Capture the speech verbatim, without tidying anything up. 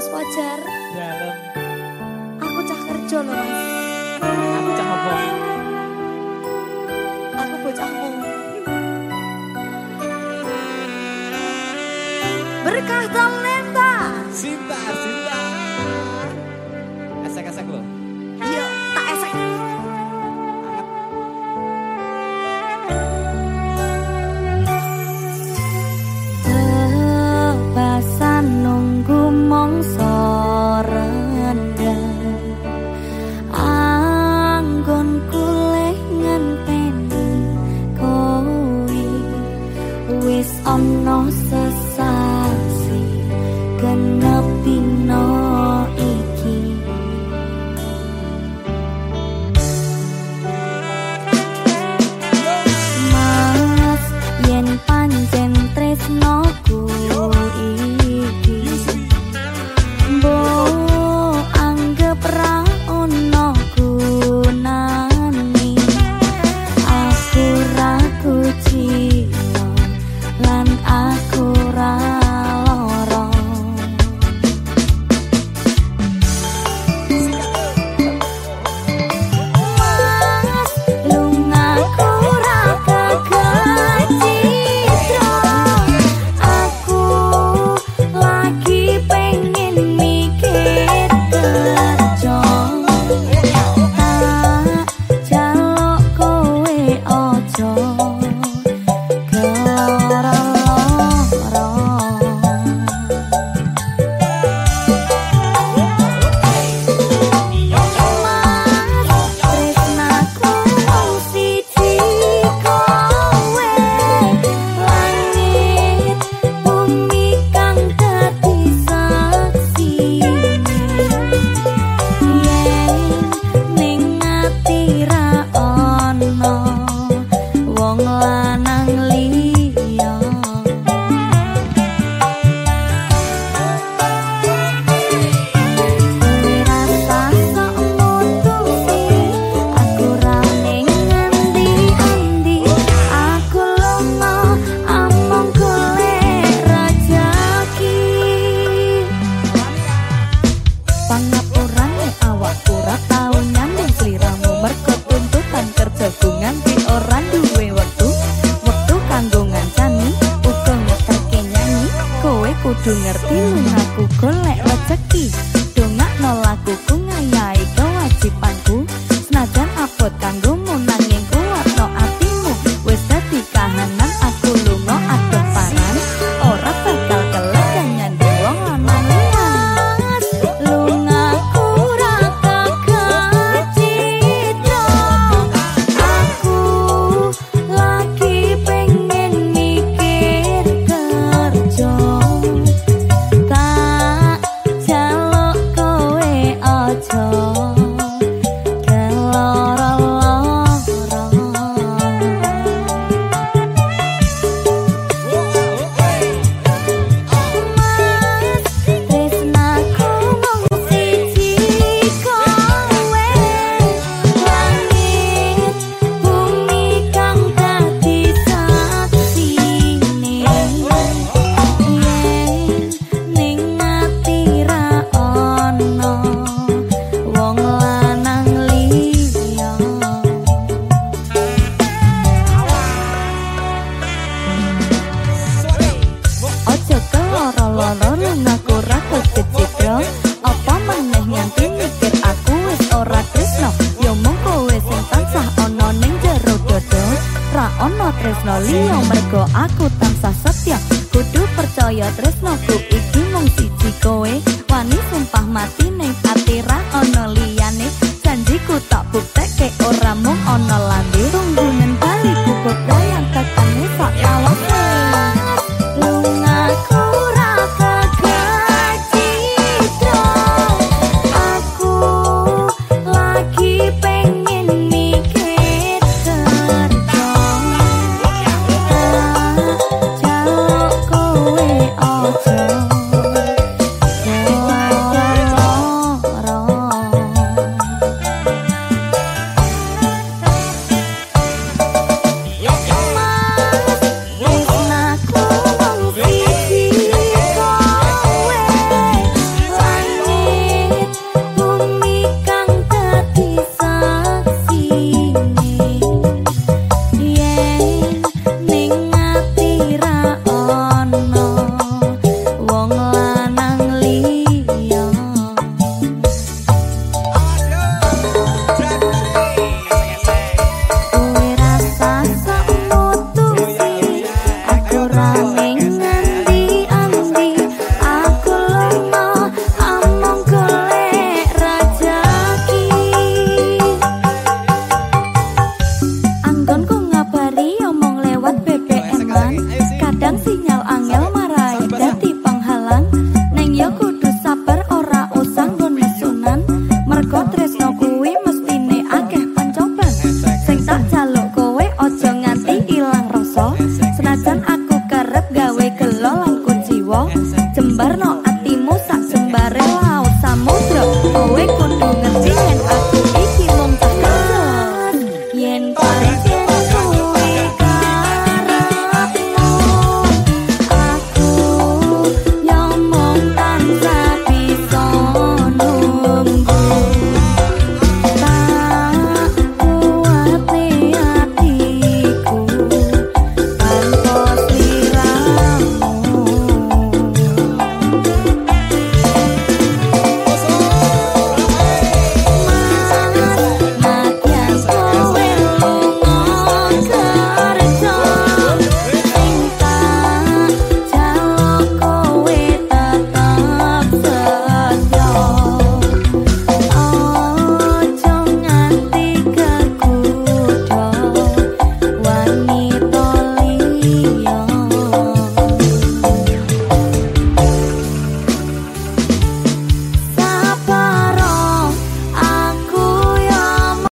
Mas Fajar. Dalem. Aku cah kerja loh Mas. Aku cah apa? Aku bocahmu. Berkah talenta. Cinta, cinta. Esek-esek lo. Iya, tak esek. Tebasan nunggu mongso rendah. Anggon kuleh ngenteni kowe. Wis ana sesasi genep dina iki. Mas yen pancen tresnoku iki mbok anggap ra ono gunane. Aku ra kucino lan aku ra lara. Mas lungaku ra kagacitra. Aku lagi pengen mikir kerja. Tak jaluk kowe ojo keloro-loro. Mas tresnaku mung siji kowe. Langit bumi kang dadi saksine. Yen ning ati ra ono wong lanang liya. Kowe rasa sok mutusi, aku ra ning endi-endi. Aku lunga amung golek rejeki. Pangapurane awakku ra tau nyanding sliramu mergo tuntutan kerjaku nganti ora duwe wektu. Wektu kanggo ngancani uga ngeteke nyanyi. Kowe kudu ngerti lungaku golek rejeki. Dongakno lakuku ngayahi kewajibanku. Senajan abot kanggomu nanging kuwatno atimu. Wis dadi kahanan aku lunga adoh paran. Ora bakal kelek nyanding wong lanang liyan. Lungaku ra kagacitra. Aku lagi pengen mikir kerja. Tak jaluk kowe ojo keloro-loro. Mas tresnaku mung siji kowe. Langit bumi kang dadi saksine. Yen ning ati ra ono wong lanang liya. Ojo keloro-loro lungaku ra kecitra. Apa maneh nganti mikir aku wis ora tresno. Ya mung kowe sing tansah ana ning jero dodo. Ra ono tresno liya mergo aku tansah setya. Kudu percaya tresnoku iki mung siji kowe.